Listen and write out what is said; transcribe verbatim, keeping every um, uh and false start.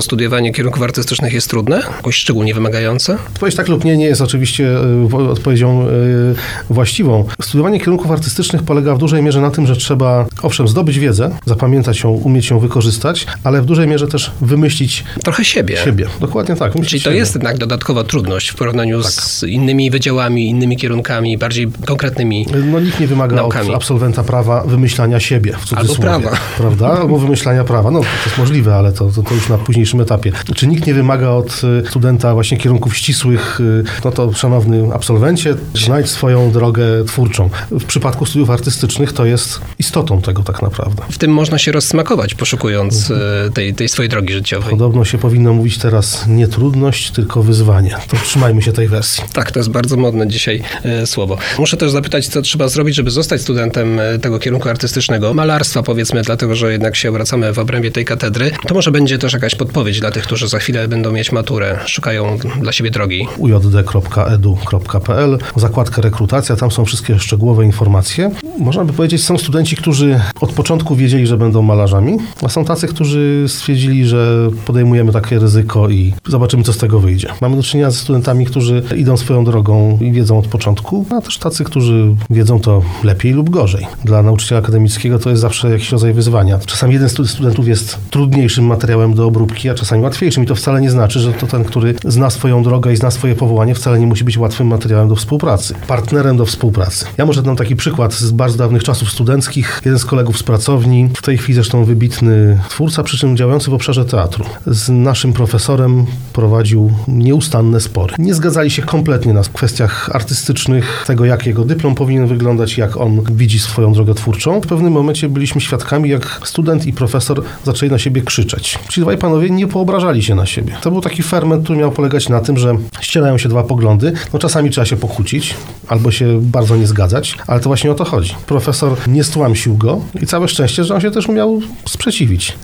studiowanie kierunków artystycznych jest trudne? Jakoś szczególnie wymagające? Odpowiedź tak lub nie nie jest oczywiście y, odpowiedzią y, właściwą. Studiowanie kierunków artystycznych polega w dużej mierze na tym, że trzeba, owszem, zdobyć wiedzę, zapamiętać ją, umieć ją wykorzystać, ale w dużej mierze też wymyślić trochę siebie. Siebie, dokładnie tak. Czyli to siebie. Jest jednak dodatkowa trudność w porównaniu tak. z innymi wydziałami, innymi kierunkami, bardziej konkretnymi No nikt nie wymaga naukami. Od absolwenta prawa wymyślania siebie, w cudzysłowie. Albo prawa. Prawda? Albo wymyślania prawa. No to jest możliwe, ale to, to, to już na późniejszym etapie. Czy nikt nie wymaga od studenta właśnie kierunków ścisłych, no to szanowny absolwencie, znajdź swoją drogę twórczą. W przypadku studiów artystycznych to jest istotą tego tak naprawdę. W tym można się rozsmakować, poszukując mhm. tej, tej swojej drogi życiowej. Podobno się powinno mówić teraz nie trudność, tylko wyzwanie. To trzymajmy się tej wersji. Tak, to jest bardzo modne dzisiaj e, słowo. Muszę też zapytać, co trzeba zrobić, żeby zostać studentem tego kierunku artystycznego, malarstwa powiedzmy, dlatego, że jednak się obracamy w obrębie tej katedry. To może będzie też jakaś podpowiedź dla tych, którzy za chwilę będą mieć maturę, szukają dla siebie drogi. u j d kropka e d u kropka p l, zakładka rekrutacja, tam są wszystkie szczegółowe informacje. Można by powiedzieć, są studenci, którzy od początku wiedzieli, że będą malarzami, a są tacy, którzy stwierdzili, że podejmujemy takie ryzyko i zobaczymy, co z tego wyjdzie. Mamy do czynienia ze studentami, którzy idą swoją drogą i wiedzą od początku, a też tacy, którzy wiedzą to lepiej lub gorzej. Dla nauczyciela akademickiego to jest zawsze jakiś rodzaj wyzwania. Czasami jeden z studentów jest trudniejszym materiałem do obróbki, a czasami łatwiejszym i to wcale nie znaczy, że to ten, który zna swoją drogę i zna swoje powołanie, wcale nie musi być łatwym materiałem do współpracy, partnerem do współpracy. Ja może dam taki przykład z bardzo dawnych czasów studenckich. Jeden z kolegów z pracowni, w tej chwili zresztą wybitny twórca, przy czym działający w obszarze teatru, z naszym profesorem prowadził nieustanne spory. Nie zgadzali się kompletnie na kwestiach artystycznych, tego jak jego dyplom powinien wyglądać, jak on widzi swoją drogę twórczą. W pewnym momencie byliśmy świadkami, jak student i profesor zaczęli na siebie krzyczeć. Ci dwaj panowie nie poobrażali się na siebie. To był taki ferment, który miał polegać na tym, że ścierają się dwa poglądy. No czasami trzeba się pokłócić, albo się bardzo nie zgadzać, ale to właśnie o to chodzi. Profesor nie stłamsił go i całe szczęście, że on się też umiał sprzeciwić.